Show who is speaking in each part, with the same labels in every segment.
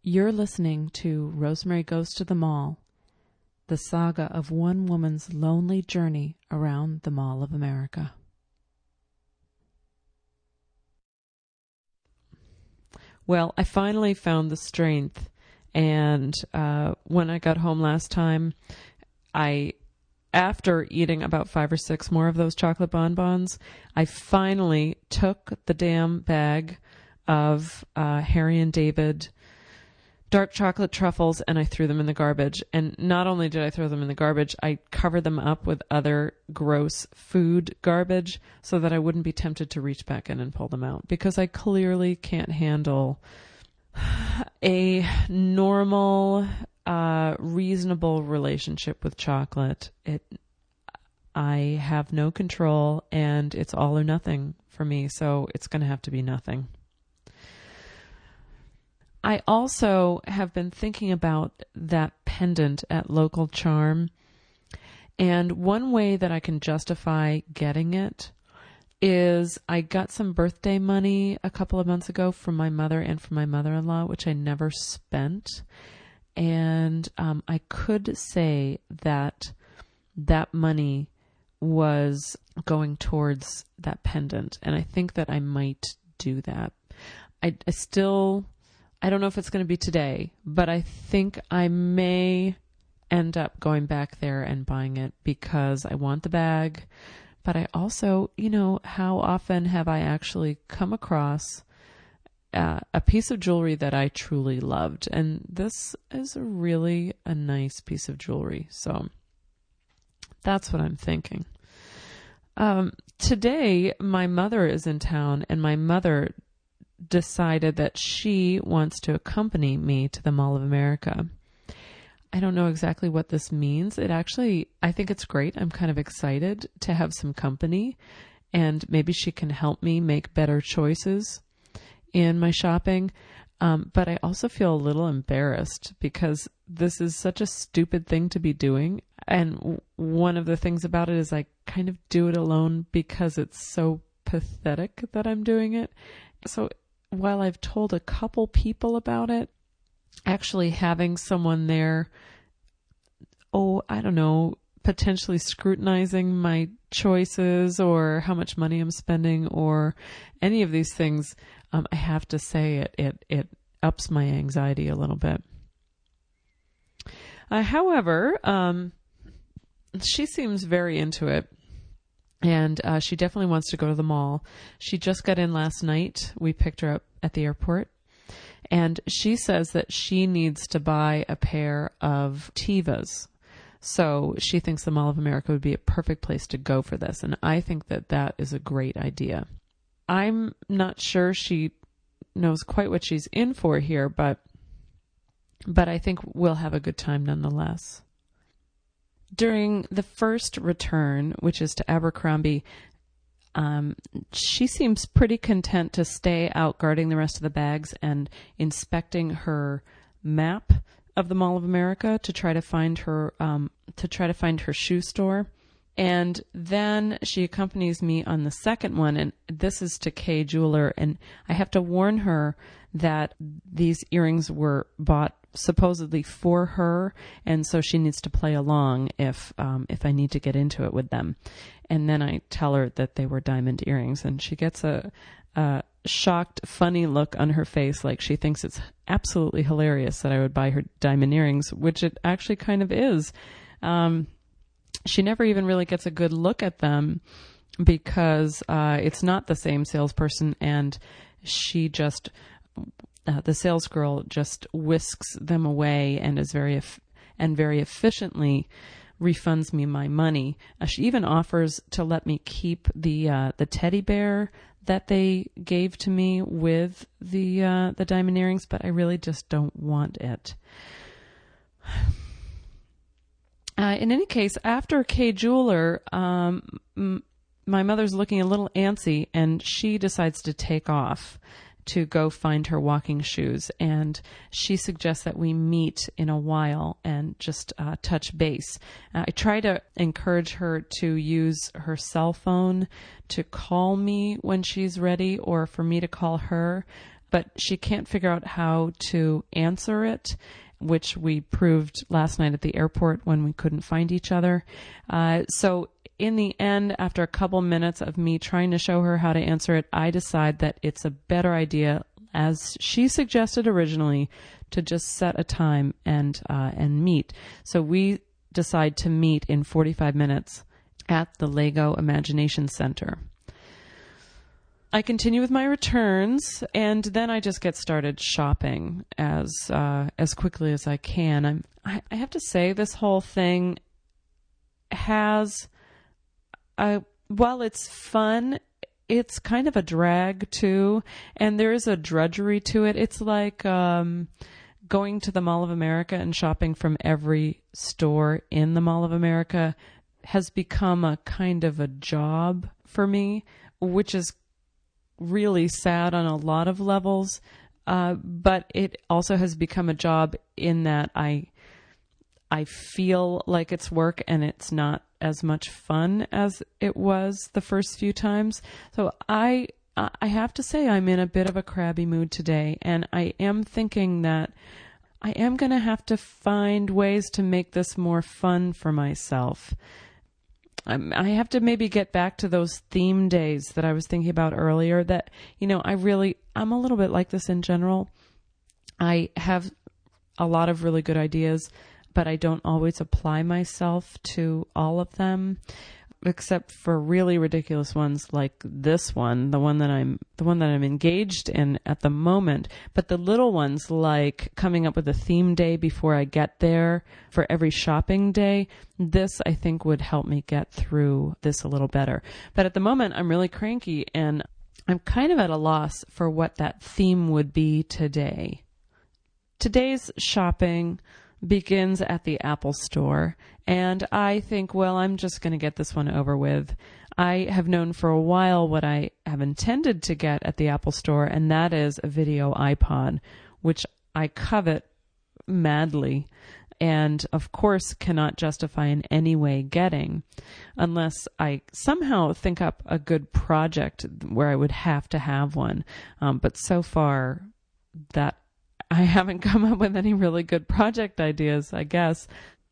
Speaker 1: You're listening to Rosemary Goes to the Mall, the saga of one woman's lonely journey around the Mall of America. Well, I finally found the strength, and when I got home last time, after eating about 5 or 6 more of those chocolate bonbons, I finally took the damn bag of Harry and David dark chocolate truffles and I threw them in the garbage. And not only did I throw them in the garbage, I covered them up with other gross food garbage so that I wouldn't be tempted to reach back in and pull them out, because I clearly can't handle a normal, reasonable relationship with chocolate. I have no control, and it's all or nothing for me, so it's going to have to be nothing. I also have been thinking about that pendant at Local Charm, and one way that I can justify getting it is I got some birthday money a couple of months ago from my mother and from my mother-in-law, which I never spent, and I could say that that money was going towards that pendant, and I think that I might do that. I don't know if it's going to be today, but I think I may end up going back there and buying it because I want the bag. But I also, how often have I actually come across a piece of jewelry that I truly loved? And this is really a nice piece of jewelry. So that's what I'm thinking. Today, my mother is in town, and my mother decided that she wants to accompany me to the Mall of America. I don't know exactly what this means. I think it's great. I'm kind of excited to have some company, and maybe she can help me make better choices in my shopping. But I also feel a little embarrassed because this is such a stupid thing to be doing. And one of the things about it is I kind of do it alone because it's so pathetic that I'm doing it. So while I've told a couple people about it, actually having someone there, potentially scrutinizing my choices or how much money I'm spending or any of these things, I have to say it ups my anxiety a little bit. However, she seems very into it. And she definitely wants to go to the mall. She just got in last night. We picked her up at the airport. And she says that she needs to buy a pair of Tevas. So she thinks the Mall of America would be a perfect place to go for this. And I think that that is a great idea. I'm not sure she knows quite what she's in for here, but I think we'll have a good time nonetheless. During the first return, which is to Abercrombie, she seems pretty content to stay out guarding the rest of the bags and inspecting her map of the Mall of America to try to find her shoe store. And then she accompanies me on the second one, and this is to Kay Jeweler. And I have to warn her that these earrings were bought supposedly for her, and so she needs to play along if I need to get into it with them. And then I tell her that they were diamond earrings, and she gets a shocked, funny look on her face, like she thinks it's absolutely hilarious that I would buy her diamond earrings, which it actually kind of is. She never even really gets a good look at them because it's not the same salesperson, and she just the sales girl just whisks them away and is very efficiently refunds me my money. She even offers to let me keep the teddy bear that they gave to me with the diamond earrings, but I really just don't want it. In any case, after Kay Jeweler, my mother's looking a little antsy, and she decides to take off to go find her walking shoes. And she suggests that we meet in a while and just touch base. I try to encourage her to use her cell phone to call me when she's ready or for me to call her, but she can't figure out how to answer it, which we proved last night at the airport when we couldn't find each other. So in the end, after a couple minutes of me trying to show her how to answer it, I decide that it's a better idea, as she suggested originally, to just set a time and meet. So we decide to meet in 45 minutes at the Lego Imagination Center. I continue with my returns, and then I just get started shopping as quickly as I can. I have to say, this whole thing has, while it's fun, it's kind of a drag too, and there is a drudgery to it. It's like going to the Mall of America and shopping from every store in the Mall of America has become a kind of a job for me, which is really sad on a lot of levels, but it also has become a job in that I feel like it's work and it's not as much fun as it was the first few times. So I have to say I'm in a bit of a crabby mood today, and I am thinking that I am going to have to find ways to make this more fun for myself. I have to maybe get back to those theme days that I was thinking about earlier, that, I'm a little bit like this in general. I have a lot of really good ideas, but I don't always apply myself to all of them, except for really ridiculous ones like this one, the one that I'm engaged in at the moment. But the little ones, like coming up with a theme day before I get there for every shopping day, this I think would help me get through this a little better. But at the moment, I'm really cranky, and I'm kind of at a loss for what that theme would be today. Today's shopping begins at the Apple Store, and I think, well, I'm just going to get this one over with. I have known for a while what I have intended to get at the Apple Store, and that is a video iPod, which I covet madly and, of course, cannot justify in any way getting unless I somehow think up a good project where I would have to have one. But so far, that I haven't come up with any really good project ideas, I guess.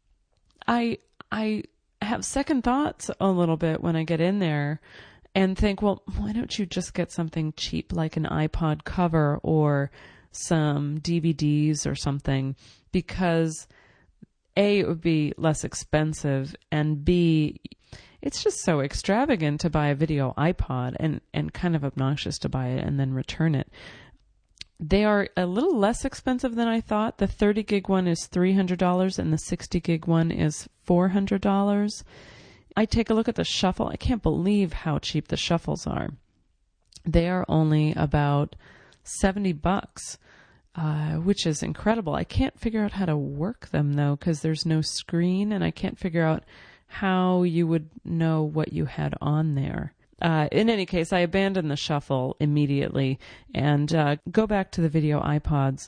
Speaker 1: I have second thoughts a little bit when I get in there and think, well, why don't you just get something cheap like an iPod cover or some DVDs or something? Because A, it would be less expensive, and B, it's just so extravagant to buy a video iPod and kind of obnoxious to buy it and then return it. They are a little less expensive than I thought. The 30 gig one is $300 and the 60 gig one is $400. I take a look at the shuffle. I can't believe how cheap the shuffles are. They are only about $70, which is incredible. I can't figure out how to work them though, because there's no screen, and I can't figure out how you would know what you had on there. In any case, I abandon the shuffle immediately and go back to the video iPods.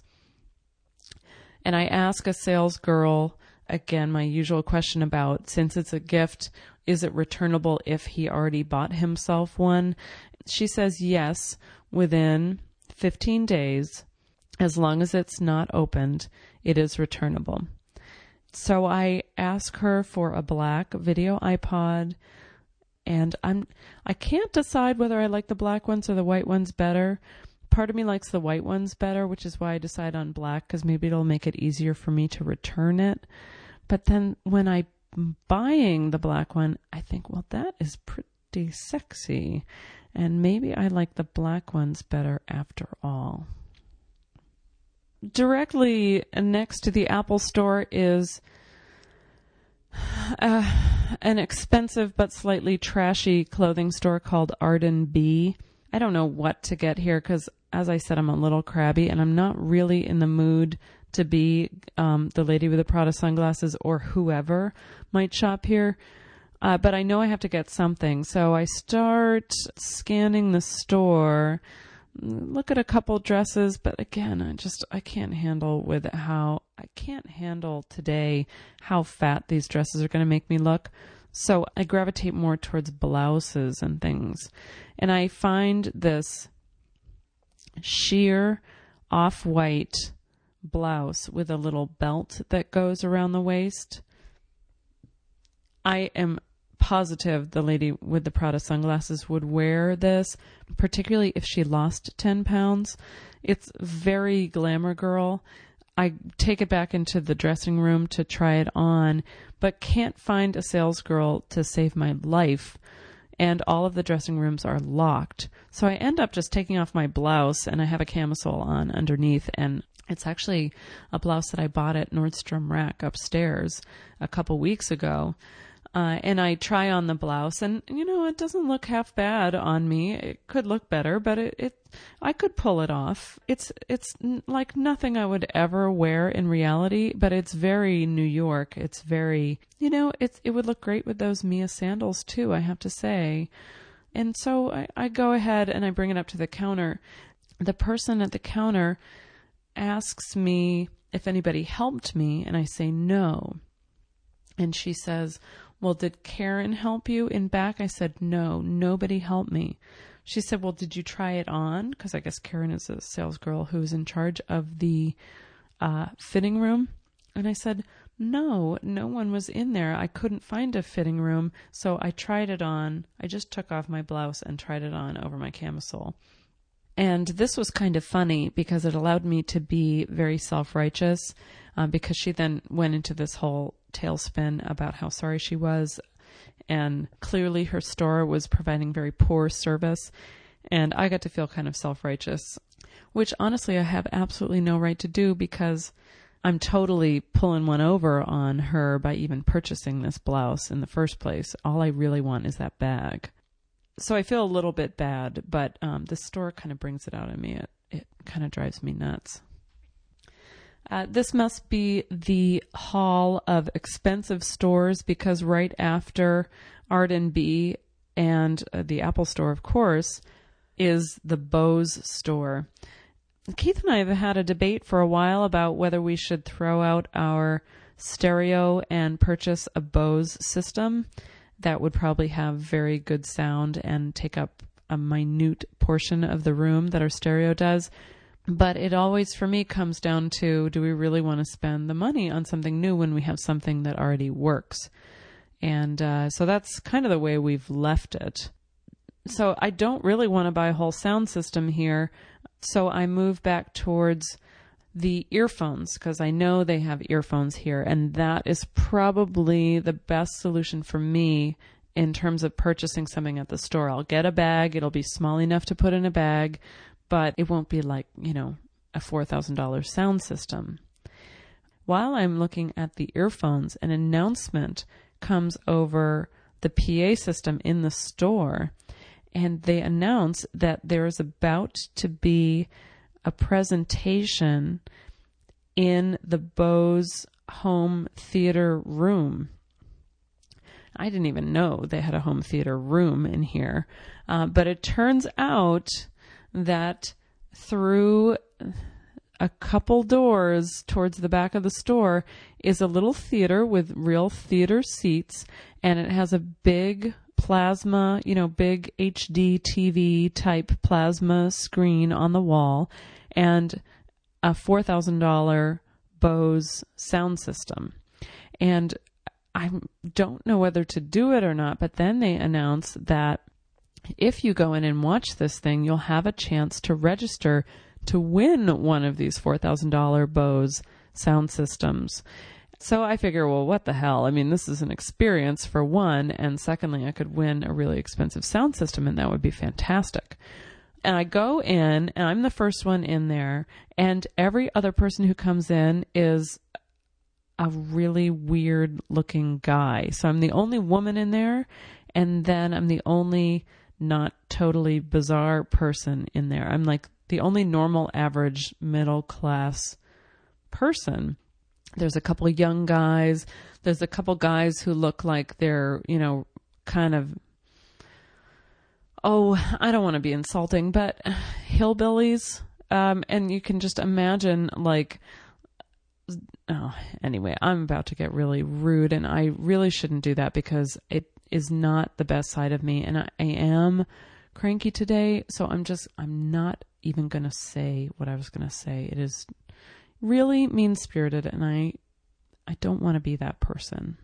Speaker 1: And I ask a sales girl, again, my usual question about, since it's a gift, is it returnable if he already bought himself one? She says yes, within 15 days, as long as it's not opened, it is returnable. So I ask her for a black video iPod, and I can't decide whether I like the black ones or the white ones better. Part of me likes the white ones better, which is why I decide on black, because maybe it'll make it easier for me to return it. But then when I'm buying the black one, I think, well, that is pretty sexy, and maybe I like the black ones better after all. Directly next to the Apple Store is an expensive but slightly trashy clothing store called Arden B. I don't know what to get here because, as I said, I'm a little crabby and I'm not really in the mood to be the lady with the Prada sunglasses or whoever might shop here. But I know I have to get something. So I start scanning the store look at a couple dresses, but again, I can't handle today how fat these dresses are going to make me look. So I gravitate more towards blouses and things. And I find this sheer off-white blouse with a little belt that goes around the waist. I am positive the lady with the Prada sunglasses would wear this, particularly if she lost 10 pounds. It's very glamour girl. I take it back into the dressing room to try it on, but can't find a sales girl to save my life. And all of the dressing rooms are locked. So I end up just taking off my blouse, and I have a camisole on underneath. And it's actually a blouse that I bought at Nordstrom Rack upstairs a couple weeks ago. And I try on the blouse, and it doesn't look half bad on me. It could look better, but I could pull it off. It's like nothing I would ever wear in reality, but it's very New York. It's very, it would look great with those Mia sandals too, I have to say. And so I go ahead and I bring it up to the counter. The person at the counter asks me if anybody helped me, and I say no. And she says, well, did Karen help you in back? I said, no, nobody helped me. She said, well, did you try it on? Because I guess Karen is a sales girl who's in charge of the fitting room. And I said, no one was in there. I couldn't find a fitting room. So I tried it on. I just took off my blouse and tried it on over my camisole. And this was kind of funny because it allowed me to be very self-righteous because she then went into this whole tailspin about how sorry she was. And clearly her store was providing very poor service. And I got to feel kind of self-righteous, which honestly I have absolutely no right to do because I'm totally pulling one over on her by even purchasing this blouse in the first place. All I really want is that bag. So I feel a little bit bad, but the store kind of brings it out in me. It kind of drives me nuts. This must be the hall of expensive stores because right after Art & B and the Apple store, of course, is the Bose store. Keith and I have had a debate for a while about whether we should throw out our stereo and purchase a Bose system. That would probably have very good sound and take up a minute portion of the room that our stereo does. But it always, for me, comes down to, do we really want to spend the money on something new when we have something that already works? And so that's kind of the way we've left it. So I don't really want to buy a whole sound system here. So I move back towards the earphones because I know they have earphones here. And that is probably the best solution for me in terms of purchasing something at the store. I'll get a bag. It'll be small enough to put in a bag, but it won't be like, a $4,000 sound system. While I'm looking at the earphones, an announcement comes over the PA system in the store, and they announce that there is about to be a presentation in the Bose home theater room. I didn't even know they had a home theater room in here, but it turns out that through a couple doors towards the back of the store is a little theater with real theater seats, and it has a big plasma, big HD TV type plasma screen on the wall and a $4,000 Bose sound system. And I don't know whether to do it or not, but then they announce that if you go in and watch this thing, you'll have a chance to register to win one of these $4,000 Bose sound systems. So I figure, well, what the hell? I mean, this is an experience for one, and secondly, I could win a really expensive sound system, and that would be fantastic. And I go in, and I'm the first one in there, and every other person who comes in is a really weird-looking guy. So I'm the only woman in there, and then I'm the only not totally bizarre person in there. I'm like the only normal, average, middle-class person. There's a couple of young guys. There's a couple guys who look like they're, kind of, I don't want to be insulting, but hillbillies, and you can just imagine anyway, I'm about to get really rude, and I really shouldn't do that because it is not the best side of me, and I am cranky today, so I'm not even going to say what I was going to say. It is really mean-spirited, and I don't want to be that person.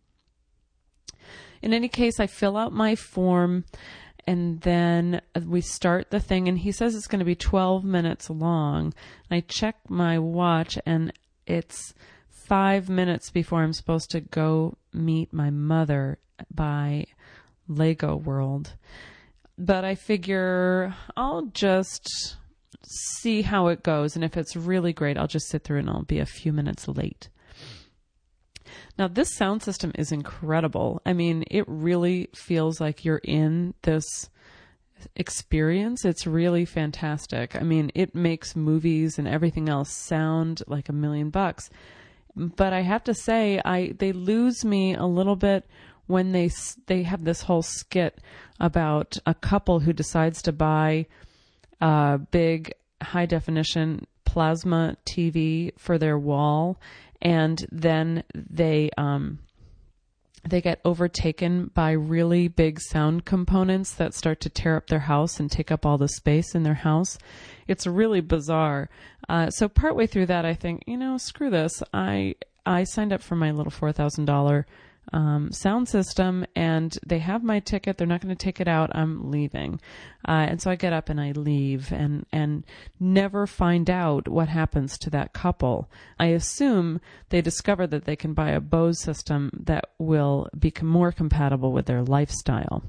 Speaker 1: In any case, I fill out my form, and then we start the thing, and he says it's going to be 12 minutes long. I check my watch, and it's 5 minutes before I'm supposed to go meet my mother by Lego World. But I figure I'll just see how it goes, and if it's really great, I'll just sit through and I'll be a few minutes late. Now, this sound system is incredible. I mean, it really feels like you're in this experience. It's really fantastic. I mean, it makes movies and everything else sound like $1 million. But I have to say, they lose me a little bit when they have this whole skit about a couple who decides to buy a big high definition plasma TV for their wall, and then they get overtaken by really big sound components that start to tear up their house and take up all the space in their house. It's really bizarre. So partway through that, I think, screw this. I signed up for my little $4,000 sound system, and they have my ticket. They're not going to take it out. I'm leaving. And so I get up and I leave and never find out what happens to that couple. I assume they discover that they can buy a Bose system that will be more compatible with their lifestyle.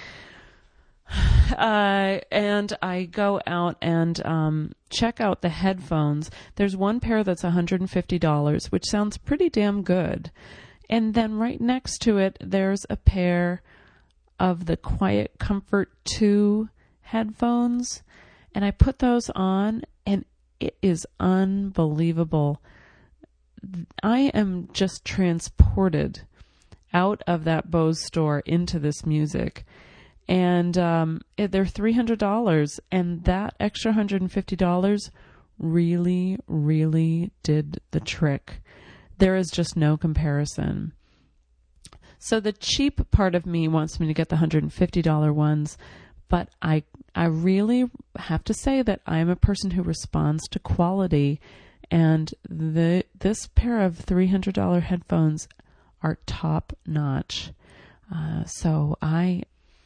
Speaker 1: And I go out and check out the headphones. There's one pair that's $150, which sounds pretty damn good. And then right next to it, there's a pair of the Quiet Comfort 2 headphones. And I put those on, and it is unbelievable. I am just transported out of that Bose store into this music. And they're $300. And that extra $150 really, really did the trick. There is just no comparison. So the cheap part of me wants me to get the $150 ones, but I really have to say that I'm a person who responds to quality, and this pair of $300 headphones are top notch. So I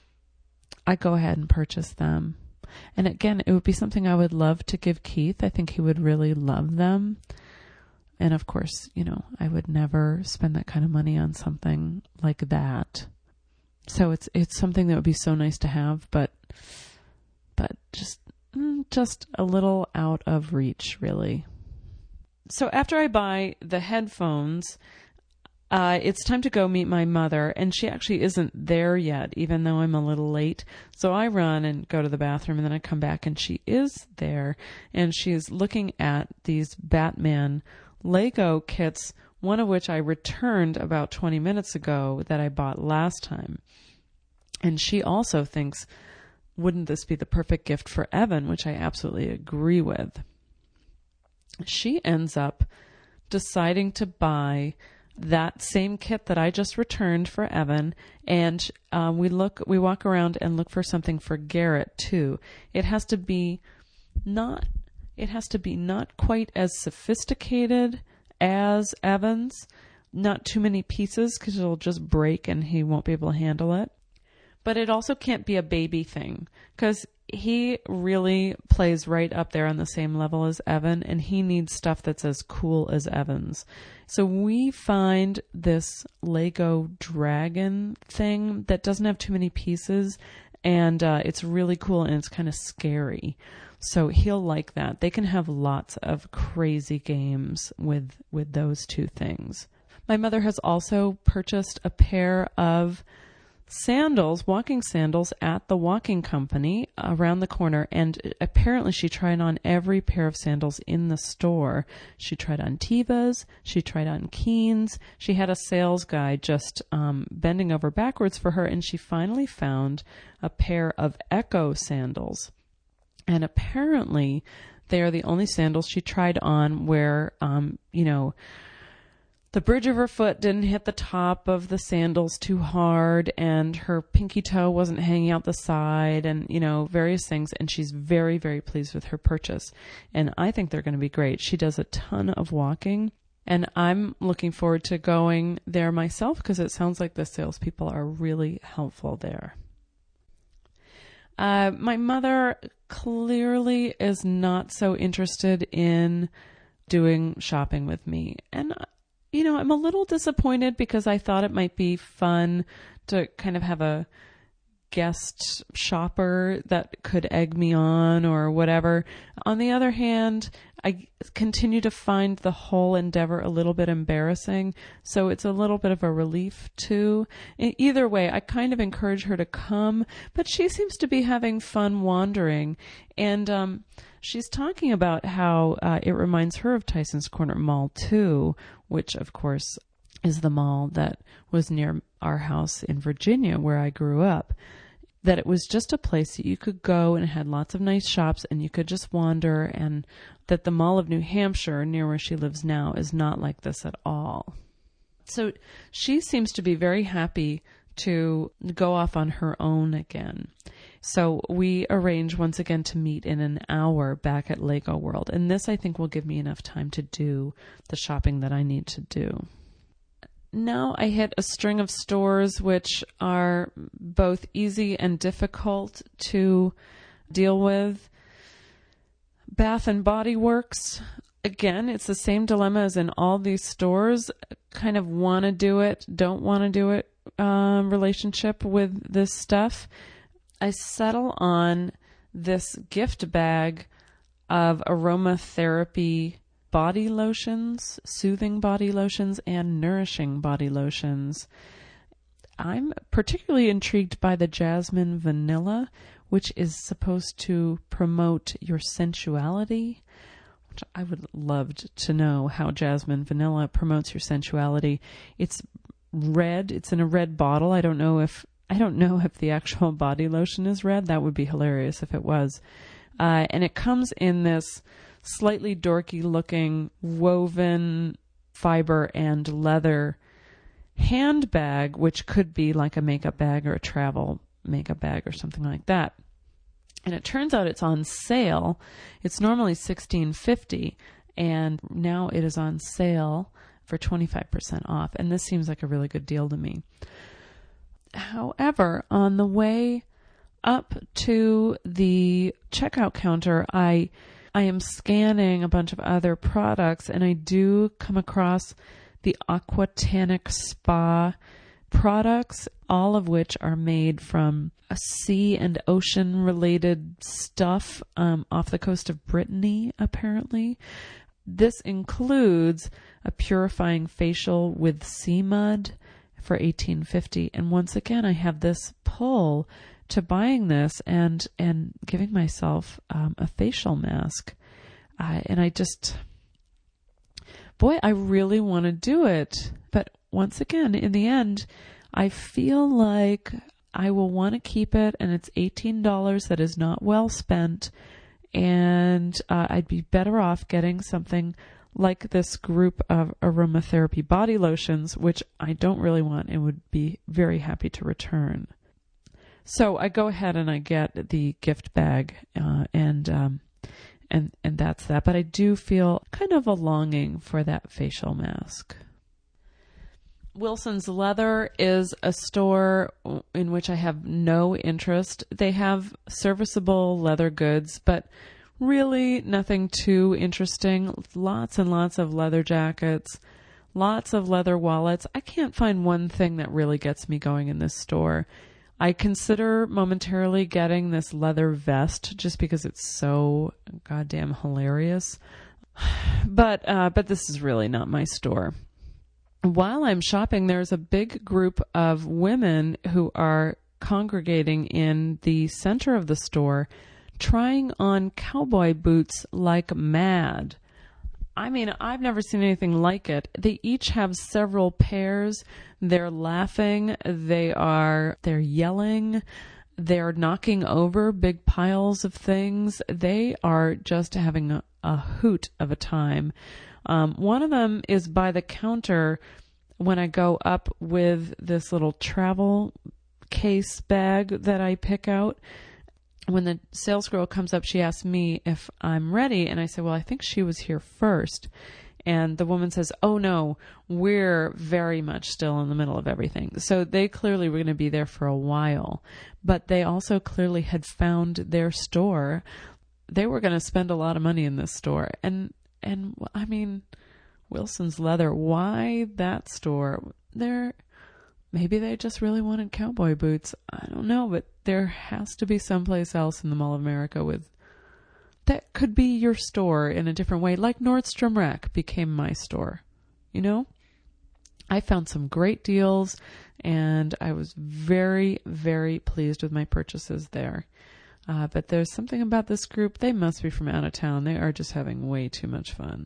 Speaker 1: go ahead and purchase them. And again, it would be something I would love to give Keith. I think he would really love them. And of course, I would never spend that kind of money on something like that. So it's something that would be so nice to have, but just a little out of reach, really. So after I buy the headphones, it's time to go meet my mother, and she actually isn't there yet, even though I'm a little late. So I run and go to the bathroom, and then I come back, and she is there, and she is looking at these Batman Lego kits, one of which I returned about 20 minutes ago that I bought last time. And she also thinks, wouldn't this be the perfect gift for Evan, which I absolutely agree with. She ends up deciding to buy that same kit that I just returned for Evan, and we walk around and look for something for Garrett too. It has to be not quite as sophisticated as Evan's, not too many pieces because it'll just break and he won't be able to handle it. But it also can't be a baby thing because he really plays right up there on the same level as Evan, and he needs stuff that's as cool as Evan's. So we find this Lego dragon thing that doesn't have too many pieces, and it's really cool and it's kind of scary. So he'll like that. They can have lots of crazy games with those two things. My mother has also purchased a pair of sandals, walking sandals at the walking company around the corner. And apparently she tried on every pair of sandals in the store. She tried on Tevas. She tried on Keens. She had a sales guy just bending over backwards for her. And she finally found a pair of Echo sandals. And apparently they are the only sandals she tried on where, the bridge of her foot didn't hit the top of the sandals too hard, and her pinky toe wasn't hanging out the side, and, various things. And she's very, very pleased with her purchase. And I think they're going to be great. She does a ton of walking, and I'm looking forward to going there myself because it sounds like the salespeople are really helpful there. My mother clearly is not so interested in doing shopping with me. And I'm a little disappointed because I thought it might be fun to kind of have a guest shopper that could egg me on or whatever. On the other hand, I continue to find the whole endeavor a little bit embarrassing. So it's a little bit of a relief too. Either way, I kind of encourage her to come, but she seems to be having fun wandering. And she's talking about how it reminds her of Tyson's Corner Mall too, which of course is the mall that was near our house in Virginia where I grew up. That it was just a place that you could go and it had lots of nice shops and you could just wander, and that the Mall of New Hampshire, near where she lives now, is not like this at all. So she seems to be very happy to go off on her own again. So we arrange once again to meet in an hour back at Lego World. And this, I think, will give me enough time to do the shopping that I need to do. Now I hit a string of stores which are both easy and difficult to deal with. Bath and Body Works. Again, it's the same dilemma as in all these stores. Kind of want to do it, don't want to do it relationship with this stuff. I settle on this gift bag of aromatherapy body lotions, soothing body lotions, and nourishing body lotions. I'm particularly intrigued by the Jasmine Vanilla, which is supposed to promote your sensuality, which I would love to know how Jasmine Vanilla promotes your sensuality. It's red. It's in a red bottle. I don't know if the actual body lotion is red. That would be hilarious if it was. And it comes in this slightly dorky looking woven fiber and leather handbag, which could be like a makeup bag or a travel makeup bag or something like that. And it turns out it's on sale. It's normally $16.50, and now it is on sale for 25% off. And this seems like a really good deal to me. However, on the way up to the checkout counter, I am scanning a bunch of other products, and I do come across the Aquatanic Spa products, all of which are made from a sea and ocean related stuff off the coast of Brittany, apparently. This includes a purifying facial with sea mud for $18.50. And once again, I have this pull to buying this and giving myself a facial mask. And I really want to do it. But once again, in the end, I feel like I will want to keep it, and it's $18 that is not well spent. And I'd be better off getting something like this group of aromatherapy body lotions, which I don't really want and would be very happy to return. So I go ahead and I get the gift bag, and that's that. But I do feel kind of a longing for that facial mask. Wilson's Leather is a store in which I have no interest. They have serviceable leather goods, but really nothing too interesting. Lots and lots of leather jackets, lots of leather wallets. I can't find one thing that really gets me going in this store. I consider momentarily getting this leather vest just because it's so goddamn hilarious. But this is really not my store. while I'm shopping, there's a big group of women who are congregating in the center of the store, trying on cowboy boots like mad. I mean, I've never seen anything like it. They each have several pairs. They're laughing. They're yelling. They're knocking over big piles of things. They are just having a hoot of a time. One of them is by the counter when I go up with this little travel case bag that I pick out. When the sales girl comes up, she asks me if I'm ready. And I say, well, I think she was here first. And the woman says, oh, no, we're very much still in the middle of everything. So they clearly were going to be there for a while. But they also clearly had found their store. They were going to spend a lot of money in this store. And I mean, Wilson's Leather, why that store? Maybe they just really wanted cowboy boots. I don't know, but there has to be someplace else in the Mall of America that could be your store in a different way, like Nordstrom Rack became my store. You know, I found some great deals, and I was very, very pleased with my purchases there. But there's something about this group. They must be from out of town. They are just having way too much fun.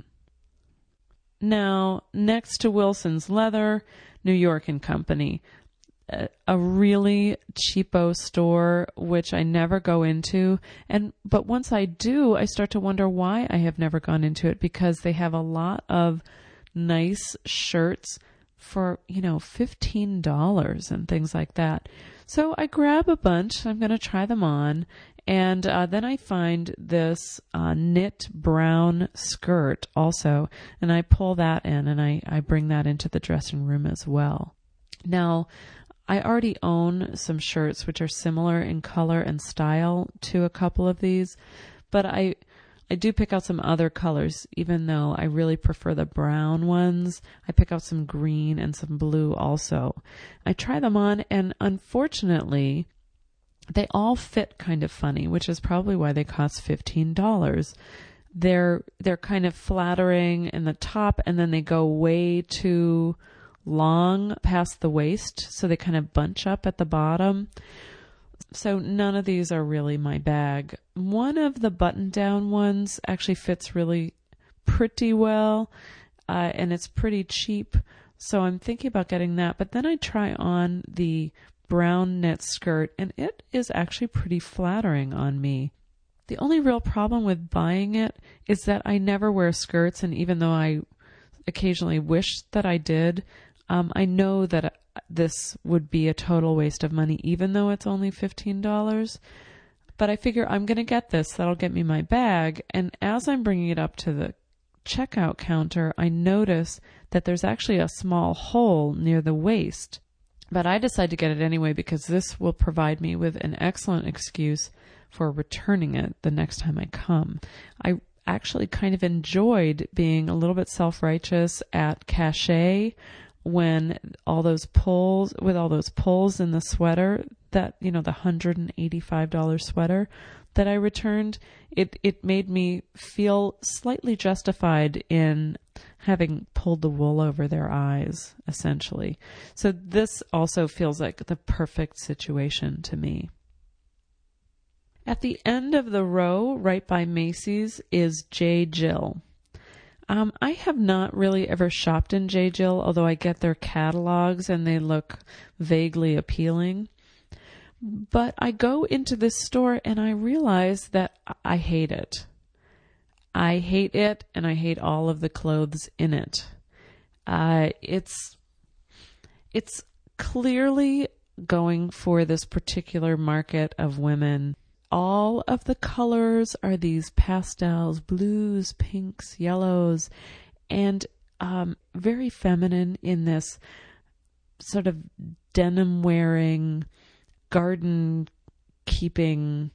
Speaker 1: Now, next to Wilson's Leather, New York and Company, a really cheapo store, which I never go into. But once I do, I start to wonder why I have never gone into it, because they have a lot of nice shirts for, $15 and things like that. So I grab a bunch. I'm going to try them on. And then I find this knit brown skirt also, and I pull that in, and I bring that into the dressing room as well. Now, I already own some shirts which are similar in color and style to a couple of these, but I do pick out some other colors, even though I really prefer the brown ones. I pick out some green and some blue also. I try them on, and unfortunately, they all fit kind of funny, which is probably why they cost $15. They're kind of flattering in the top, and then they go way too long past the waist, so they kind of bunch up at the bottom. So none of these are really my bag. One of the button-down ones actually fits really pretty well, and it's pretty cheap, so I'm thinking about getting that. But then I try on the brown knit skirt, and it is actually pretty flattering on me. The only real problem with buying it is that I never wear skirts, and even though I occasionally wish that I did, I know that this would be a total waste of money, even though it's only $15. But I figure I'm going to get this. That'll get me my bag. And as I'm bringing it up to the checkout counter, I notice that there's actually a small hole near the waist. But I decide to get it anyway because this will provide me with an excellent excuse for returning it the next time I come. I actually kind of enjoyed being a little bit self-righteous at Cachet when all those pulls in the sweater, that, the $185 sweater that I returned, it made me feel slightly justified in having pulled the wool over their eyes, essentially. So this also feels like the perfect situation to me. At the end of the row, right by Macy's, is J. Jill. I have not really ever shopped in J. Jill, although I get their catalogs and they look vaguely appealing. But I go into this store and I realize that I hate it. I hate it, and I hate all of the clothes in it. It's clearly going for this particular market of women. All of the colors are these pastels, blues, pinks, yellows, and very feminine in this sort of denim wearing, garden keeping,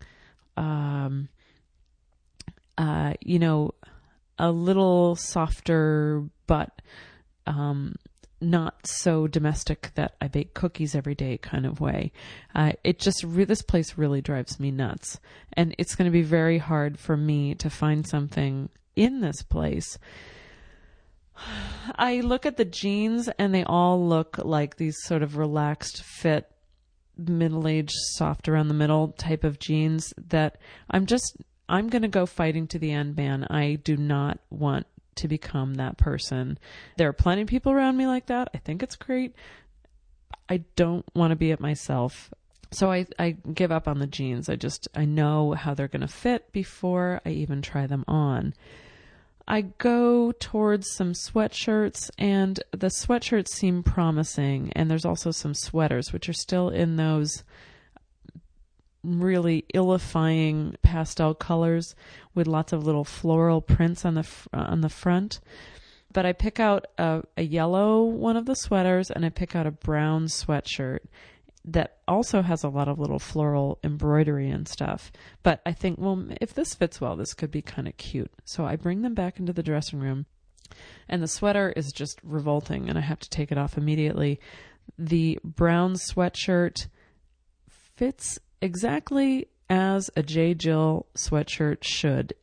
Speaker 1: a little softer, but not so domestic that I bake cookies every day kind of way. This place really drives me nuts. And it's going to be very hard for me to find something in this place I look at the jeans and they all look like these sort of relaxed fit, middle-aged, soft around the middle type of jeans that I'm going to go fighting to the end, man. I do not want to become that person. There are plenty of people around me like that. I think it's great. I don't want to be it myself. So I give up on the jeans. I know how they're going to fit before I even try them on. I go towards some sweatshirts, and the sweatshirts seem promising. And there's also some sweaters, which are still in those really ill-ifying pastel colors with lots of little floral prints on the front. But I pick out a yellow one of the sweaters, and I pick out a brown sweatshirt that also has a lot of little floral embroidery and stuff. But I think, well, if this fits well, this could be kind of cute. So I bring them back into the dressing room, and the sweater is just revolting, and I have to take it off immediately. The brown sweatshirt fits exactly as a J. Jill sweatshirt should.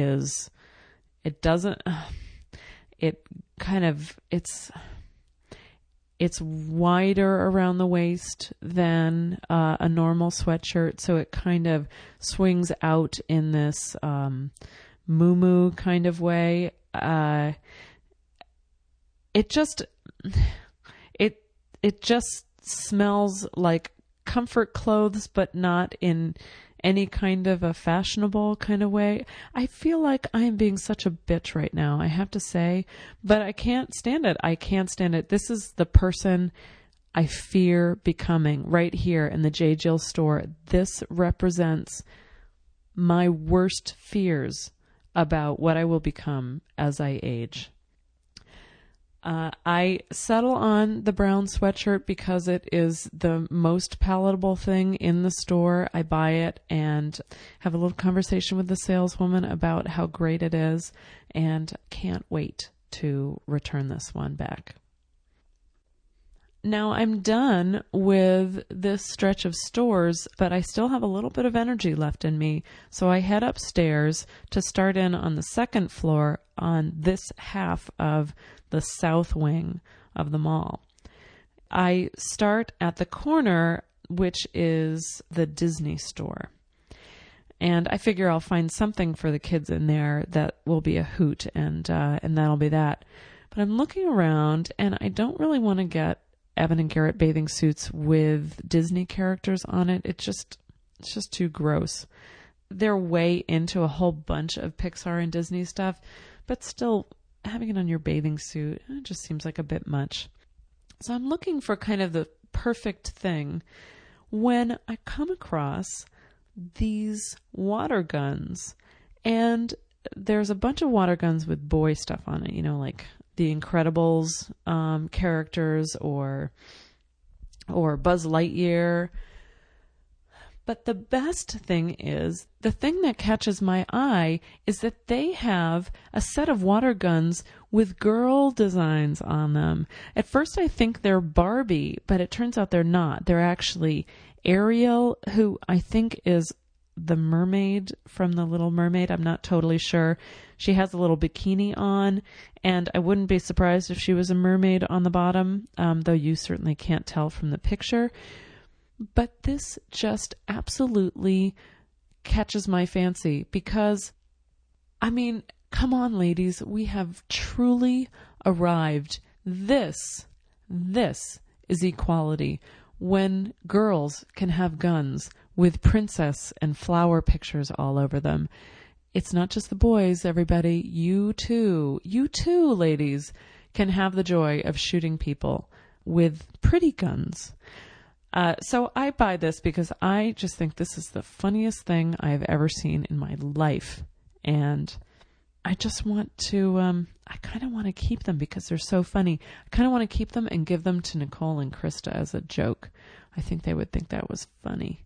Speaker 1: It's wider around the waist than a normal sweatshirt, so it kind of swings out in this muumuu kind of way. It just smells like comfort clothes, but not in any kind of a fashionable kind of way. I feel like I am being such a bitch right now, I have to say, but I can't stand it. I can't stand it. This is the person I fear becoming right here in the J. Jill store. This represents my worst fears about what I will become as I age. I settle on the brown sweatshirt because it is the most palatable thing in the store. I buy it and have a little conversation with the saleswoman about how great it is, and can't wait to return this one back. Now I'm done with this stretch of stores, but I still have a little bit of energy left in me. So I head upstairs to start in on the second floor on this half of the south wing of the mall. I start at the corner, which is the Disney store. And I figure I'll find something for the kids in there that will be a hoot, and that'll be that. But I'm looking around, and I don't really want to get Evan and Garrett bathing suits with Disney characters on it. It's just too gross. They're way into a whole bunch of Pixar and Disney stuff, but still, having it on your bathing suit, it just seems like a bit much. So I'm looking for kind of the perfect thing when I come across these water guns, and there's a bunch of water guns with boy stuff on it, like the Incredibles characters or Buzz Lightyear. But the best thing is, the thing that catches my eye is that they have a set of water guns with girl designs on them. At first I think they're Barbie, but it turns out they're not. They're actually Ariel, who I think is the mermaid from The Little Mermaid. I'm not totally sure. She has a little bikini on, and I wouldn't be surprised if she was a mermaid on the bottom, though you certainly can't tell from the picture. But this just absolutely catches my fancy because, come on, ladies, we have truly arrived. This is equality. When girls can have guns with princess and flower pictures all over them. It's not just the boys, everybody. You too, ladies, can have the joy of shooting people with pretty guns. So I buy this because I just think this is the funniest thing I've ever seen in my life. And I just want to, I kind of want to keep them because they're so funny. I kind of want to keep them and give them to Nicole and Krista as a joke. I think they would think that was funny.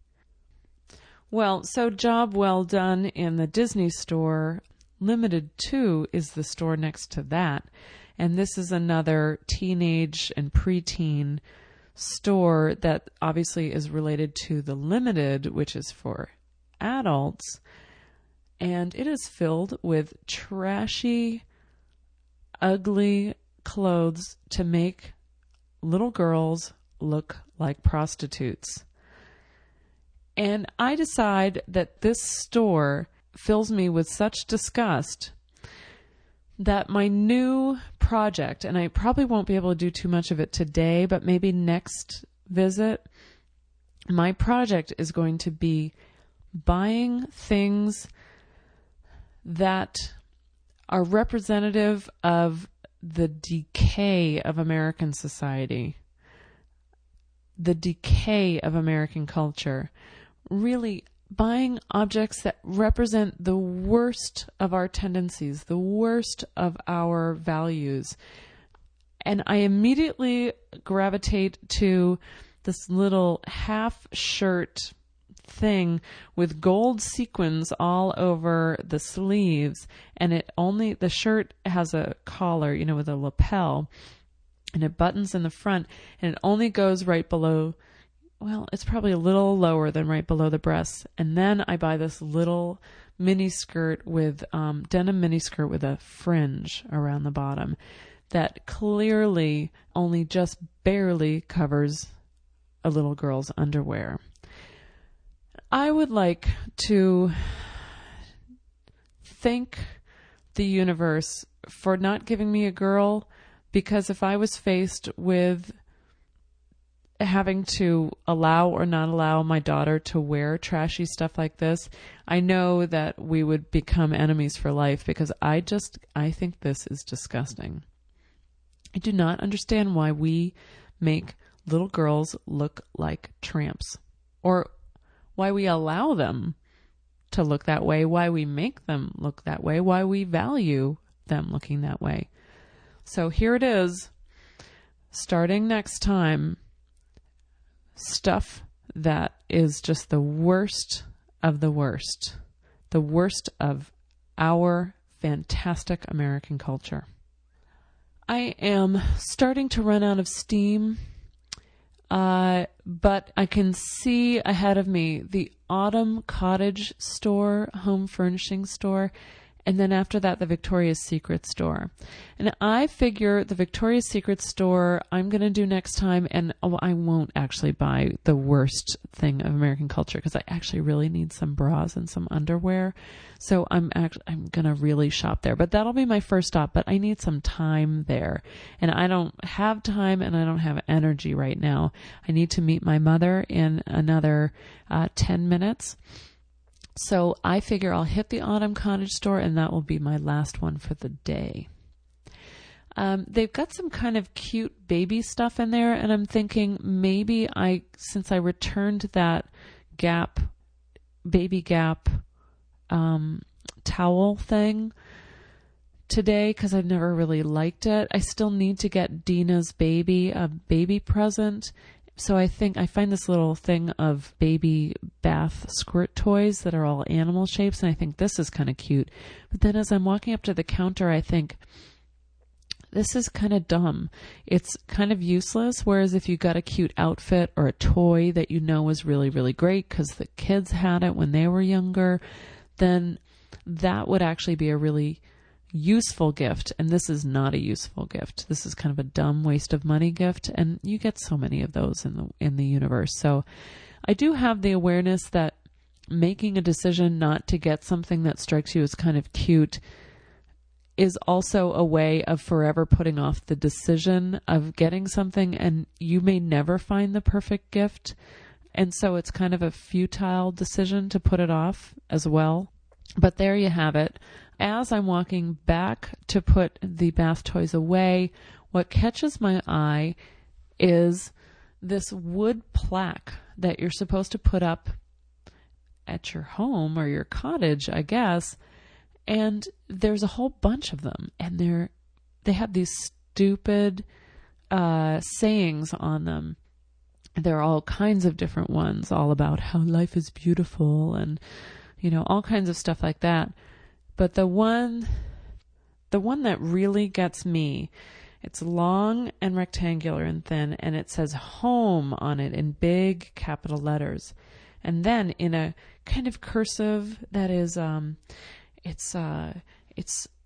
Speaker 1: Well, so job well done in the Disney store. Limited 2 is the store next to that. And this is another teenage and preteen store that obviously is related to the Limited, which is for adults. And it is filled with trashy, ugly clothes to make little girls look like prostitutes. And I decide that this store fills me with such disgust that my new project, and I probably won't be able to do too much of it today, but maybe next visit, my project is going to be buying things that are representative of the decay of American society, the decay of American culture. Really buying objects that represent the worst of our tendencies, the worst of our values. And I immediately gravitate to this little half shirt thing with gold sequins all over the sleeves, and the shirt has a collar, with a lapel, and it buttons in the front, and it only goes right below. Well, it's probably a little lower than right below the breasts. And then I buy this little mini skirt with denim mini skirt with a fringe around the bottom that clearly only just barely covers a little girl's underwear. I would like to thank the universe for not giving me a girl, because if I was faced with having to allow or not allow my daughter to wear trashy stuff like this, I know that we would become enemies for life, because I think this is disgusting. I do not understand why we make little girls look like tramps, or why we allow them to look that way, why we make them look that way, why we value them looking that way. So here it is, starting next time, stuff that is just the worst of the worst of our fantastic American culture. I am starting to run out of steam, but I can see ahead of me the Autumn Cottage store, home furnishing store, and then after that, the Victoria's Secret store. And I figure the Victoria's Secret store I'm going to do next time, and I won't actually buy the worst thing of American culture, because I actually really need some bras and some underwear. So I'm going to really shop there. But that'll be my first stop, but I need some time there. And I don't have time, and I don't have energy right now. I need to meet my mother in another 10 minutes. So I figure I'll hit the Autumn Cottage store, and that will be my last one for the day. They've got some kind of cute baby stuff in there, and I'm thinking maybe since I returned that Baby Gap towel thing today, because I've never really liked it, I still need to get Dina's baby a baby present. So I find this little thing of baby bath squirt toys that are all animal shapes, and I think this is kind of cute. But then as I'm walking up to the counter, I think, this is kind of dumb. It's kind of useless, whereas if you got a cute outfit or a toy that you know is really, really great because the kids had it when they were younger, then that would actually be a really useful gift. And this is not a useful gift. This is kind of a dumb waste of money gift, and you get so many of those in the universe. So I do have the awareness that making a decision not to get something that strikes you as kind of cute is also a way of forever putting off the decision of getting something, and you may never find the perfect gift. And so it's kind of a futile decision to put it off as well. But there you have it. As I'm walking back to put the bath toys away, what catches my eye is this wood plaque that you're supposed to put up at your home or your cottage, I guess. And there's a whole bunch of them, and they have these stupid sayings on them. There are all kinds of different ones, all about how life is beautiful and, all kinds of stuff like that. But the one that really gets me, it's long and rectangular and thin, and it says home on it in big capital letters. And then in a kind of cursive that is, it's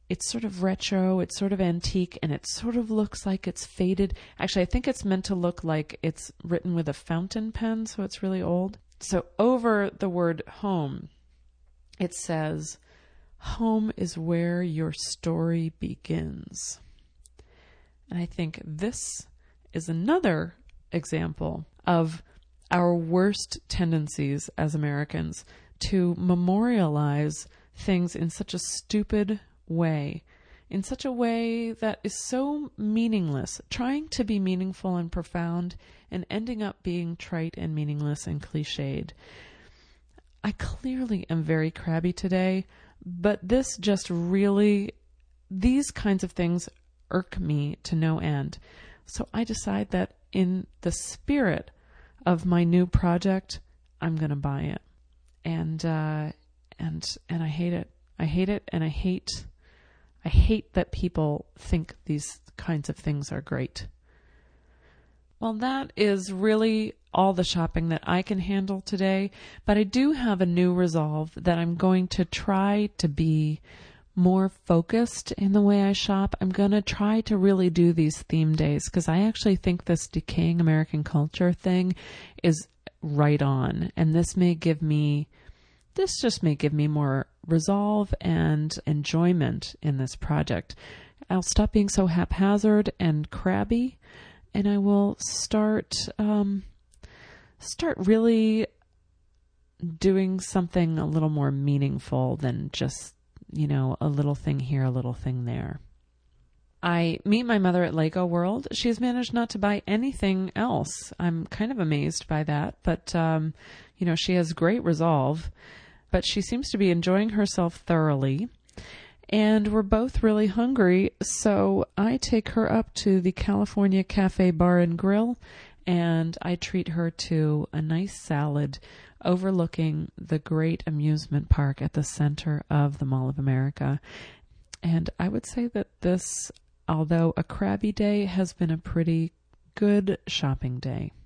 Speaker 1: it's sort of retro, it's sort of antique, and it sort of looks like it's faded. Actually, I think it's meant to look like it's written with a fountain pen, so it's really old. So over the word home, it says, home is where your story begins. And I think this is another example of our worst tendencies as Americans to memorialize things in such a stupid way, in such a way that is so meaningless, trying to be meaningful and profound and ending up being trite and meaningless and cliched. I clearly am very crabby today, but this just really, these kinds of things irk me to no end. So I decide that in the spirit of my new project, I'm going to buy it. And I hate it. I hate it, and I hate that people think these kinds of things are great. Well, that is really all the shopping that I can handle today, but I do have a new resolve that I'm going to try to be more focused in the way I shop. I'm going to try to really do these theme days because I actually think this decaying American culture thing is right on, and this just may give me more resolve and enjoyment in this project. I'll stop being so haphazard and crabby, and I will start really doing something a little more meaningful than just, a little thing here, a little thing there. I meet my mother at Lego World. She's managed not to buy anything else. I'm kind of amazed by that, but she has great resolve. But she seems to be enjoying herself thoroughly, and we're both really hungry, so I take her up to the California Cafe Bar and Grill, and I treat her to a nice salad overlooking the great amusement park at the center of the Mall of America. And I would say that this, although a crabby day, has been a pretty good shopping day.